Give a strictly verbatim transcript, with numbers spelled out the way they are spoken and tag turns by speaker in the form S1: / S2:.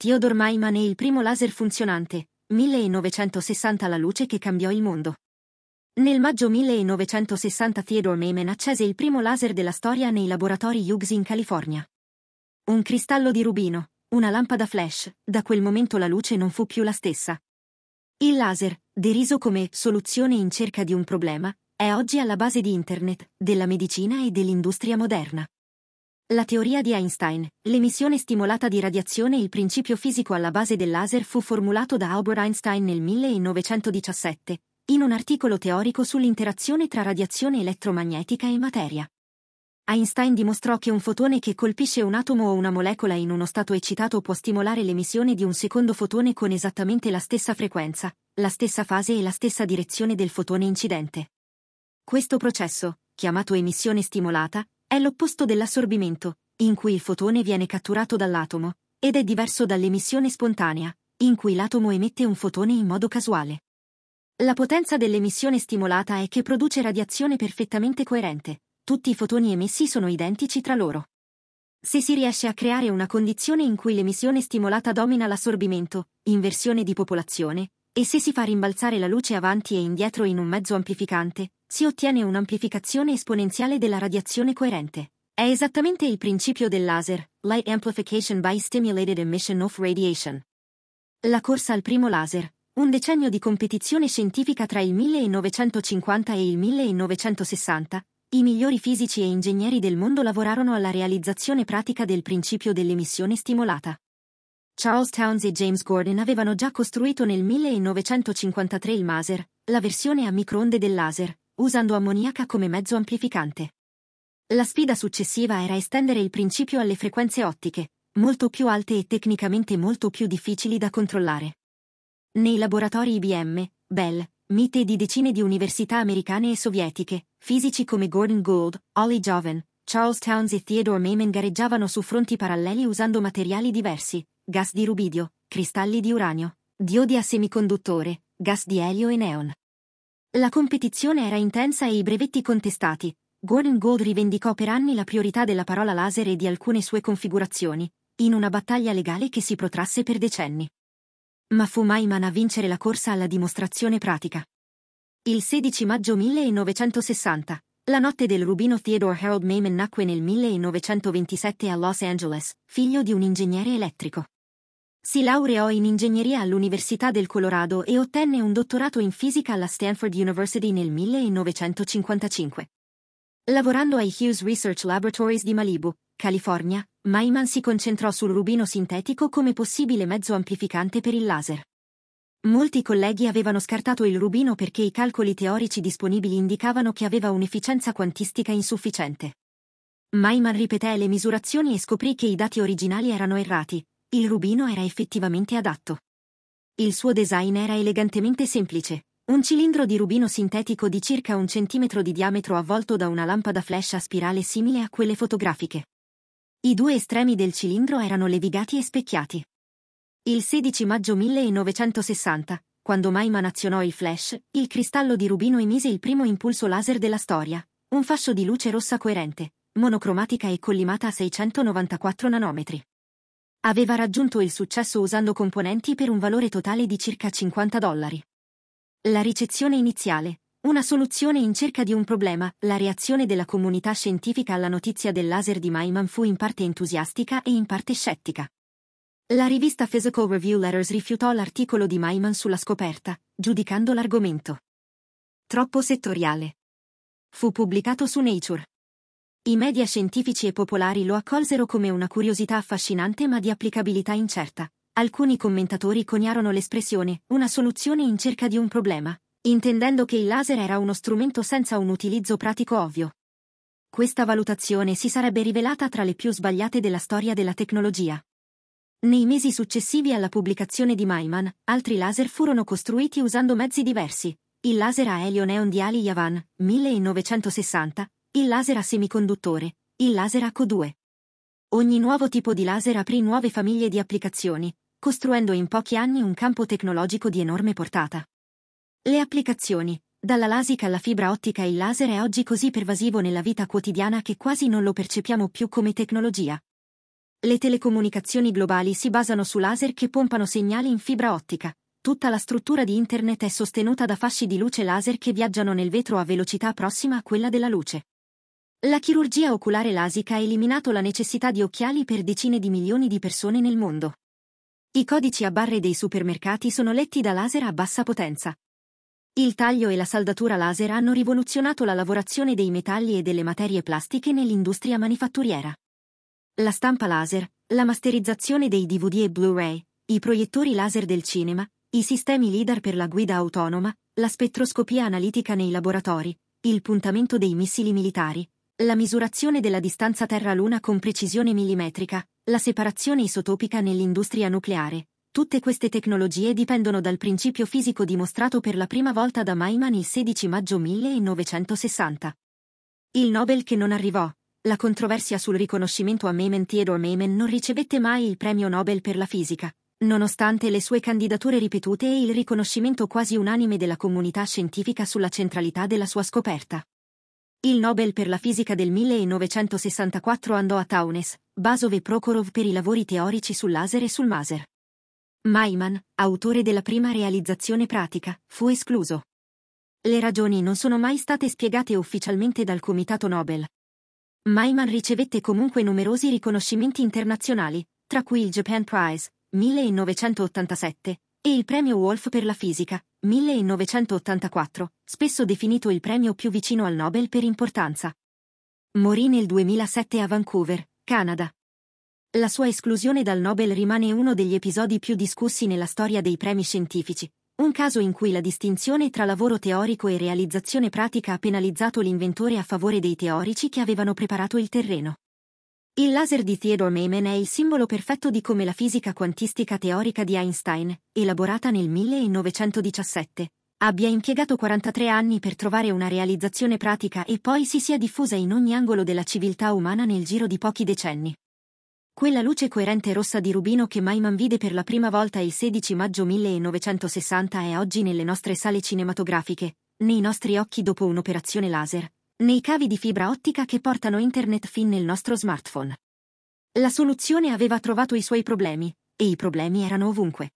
S1: Theodore Maiman e il primo laser funzionante, millenovecentosessanta, la luce che cambiò il mondo. Nel maggio millenovecentosessanta Theodore Maiman accese il primo laser della storia nei laboratori Hughes in California. Un cristallo di rubino, una lampada flash, da quel momento la luce non fu più la stessa. Il laser, deriso come soluzione in cerca di un problema, è oggi alla base di Internet, della medicina e dell'industria moderna. La teoria di Einstein, l'emissione stimolata di radiazione, il principio fisico alla base del laser, fu formulato da Albert Einstein nel millenovecentodiciassette, in un articolo teorico sull'interazione tra radiazione elettromagnetica e materia. Einstein dimostrò che un fotone che colpisce un atomo o una molecola in uno stato eccitato può stimolare l'emissione di un secondo fotone con esattamente la stessa frequenza, la stessa fase e la stessa direzione del fotone incidente. Questo processo, chiamato emissione stimolata, è l'opposto dell'assorbimento, in cui il fotone viene catturato dall'atomo, ed è diverso dall'emissione spontanea, in cui l'atomo emette un fotone in modo casuale. La potenza dell'emissione stimolata è che produce radiazione perfettamente coerente. Tutti i fotoni emessi sono identici tra loro. Se si riesce a creare una condizione in cui l'emissione stimolata domina l'assorbimento, inversione di popolazione, e se si fa rimbalzare la luce avanti e indietro in un mezzo amplificante, si ottiene un'amplificazione esponenziale della radiazione coerente. È esattamente il principio del laser, light amplification by stimulated emission of radiation. La corsa al primo laser, un decennio di competizione scientifica tra il millenovecentocinquanta e il millenovecentosessanta, i migliori fisici e ingegneri del mondo lavorarono alla realizzazione pratica del principio dell'emissione stimolata. Charles Townes e James Gordon avevano già costruito nel millenovecentocinquantatré il maser, la versione a microonde del laser, usando ammoniaca come mezzo amplificante. La sfida successiva era estendere il principio alle frequenze ottiche, molto più alte e tecnicamente molto più difficili da controllare. Nei laboratori I B M, Bell, M I T e di decine di università americane e sovietiche, fisici come Gordon Gould, Ollie Joven, Charles Townes e Theodore Maiman gareggiavano su fronti paralleli usando materiali diversi, gas di rubidio, cristalli di uranio, diodi a semiconduttore, gas di elio e neon. La competizione era intensa e i brevetti contestati. Gordon Gould rivendicò per anni la priorità della parola laser e di alcune sue configurazioni, in una battaglia legale che si protrasse per decenni. Ma fu Maiman a vincere la corsa alla dimostrazione pratica. Il sedici maggio millenovecentosessanta, la notte del rubino, Theodore Harold Maiman nacque nel millenovecentoventisette a Los Angeles, figlio di un ingegnere elettrico. Si laureò in ingegneria all'Università del Colorado e ottenne un dottorato in fisica alla Stanford University nel millenovecentocinquantacinque. Lavorando ai Hughes Research Laboratories di Malibu, California, Maiman si concentrò sul rubino sintetico come possibile mezzo amplificante per il laser. Molti colleghi avevano scartato il rubino perché i calcoli teorici disponibili indicavano che aveva un'efficienza quantistica insufficiente. Maiman ripeté le misurazioni e scoprì che i dati originali erano errati. Il rubino era effettivamente adatto. Il suo design era elegantemente semplice. Un cilindro di rubino sintetico di circa un centimetro di diametro avvolto da una lampada flash a spirale simile a quelle fotografiche. I due estremi del cilindro erano levigati e specchiati. Il sedici maggio millenovecentosessanta, quando Maiman azionò il flash, il cristallo di rubino emise il primo impulso laser della storia, un fascio di luce rossa coerente, monocromatica e collimata a seicentonovantaquattro nanometri. Aveva raggiunto il successo usando componenti per un valore totale di circa cinquanta dollari. La ricezione iniziale, una soluzione in cerca di un problema, la reazione della comunità scientifica alla notizia del laser di Maiman fu in parte entusiastica e in parte scettica. La rivista Physical Review Letters rifiutò l'articolo di Maiman sulla scoperta, giudicando l'argomento troppo settoriale. Fu pubblicato su Nature. I media scientifici e popolari lo accolsero come una curiosità affascinante ma di applicabilità incerta. Alcuni commentatori coniarono l'espressione una soluzione in cerca di un problema, intendendo che il laser era uno strumento senza un utilizzo pratico ovvio. Questa valutazione si sarebbe rivelata tra le più sbagliate della storia della tecnologia. Nei mesi successivi alla pubblicazione di Maiman, altri laser furono costruiti usando mezzi diversi: il laser a elio neon di Ali Yavan, millenovecentosessanta, il laser a semiconduttore, il laser a C O due. Ogni nuovo tipo di laser aprì nuove famiglie di applicazioni, costruendo in pochi anni un campo tecnologico di enorme portata. Le applicazioni, dalla LASIK alla fibra ottica, il laser è oggi così pervasivo nella vita quotidiana che quasi non lo percepiamo più come tecnologia. Le telecomunicazioni globali si basano su laser che pompano segnali in fibra ottica. Tutta la struttura di Internet è sostenuta da fasci di luce laser che viaggiano nel vetro a velocità prossima a quella della luce. La chirurgia oculare LASIK ha eliminato la necessità di occhiali per decine di milioni di persone nel mondo. I codici a barre dei supermercati sono letti da laser a bassa potenza. Il taglio e la saldatura laser hanno rivoluzionato la lavorazione dei metalli e delle materie plastiche nell'industria manifatturiera. La stampa laser, la masterizzazione dei D V D e Blu-ray, i proiettori laser del cinema, i sistemi LIDAR per la guida autonoma, la spettroscopia analitica nei laboratori, il puntamento dei missili militari, la misurazione della distanza Terra-Luna con precisione millimetrica, la separazione isotopica nell'industria nucleare. Tutte queste tecnologie dipendono dal principio fisico dimostrato per la prima volta da Maiman il sedici maggio millenovecentosessanta. Il Nobel che non arrivò. La controversia sul riconoscimento a Maiman. Theodore Maiman non ricevette mai il premio Nobel per la fisica, nonostante le sue candidature ripetute e il riconoscimento quasi unanime della comunità scientifica sulla centralità della sua scoperta. Il Nobel per la fisica del millenovecentosessantaquattro andò a Taunes, Basov e Prokhorov per i lavori teorici sul laser e sul maser. Maiman, autore della prima realizzazione pratica, fu escluso. Le ragioni non sono mai state spiegate ufficialmente dal Comitato Nobel. Maiman ricevette comunque numerosi riconoscimenti internazionali, tra cui il Japan Prize, millenovecentottantasette, e il premio Wolf per la fisica, millenovecentottantaquattro, spesso definito il premio più vicino al Nobel per importanza. Morì nel duemilasette a Vancouver, Canada. La sua esclusione dal Nobel rimane uno degli episodi più discussi nella storia dei premi scientifici, un caso in cui la distinzione tra lavoro teorico e realizzazione pratica ha penalizzato l'inventore a favore dei teorici che avevano preparato il terreno. Il laser di Theodore Maiman è il simbolo perfetto di come la fisica quantistica teorica di Einstein, elaborata nel millenovecentodiciassette, abbia impiegato quarantatré anni per trovare una realizzazione pratica e poi si sia diffusa in ogni angolo della civiltà umana nel giro di pochi decenni. Quella luce coerente rossa di rubino che Maiman vide per la prima volta il sedici maggio millenovecentosessanta è oggi nelle nostre sale cinematografiche, nei nostri occhi dopo un'operazione laser, nei cavi di fibra ottica che portano Internet fin nel nostro smartphone. La soluzione aveva trovato i suoi problemi, e i problemi erano ovunque.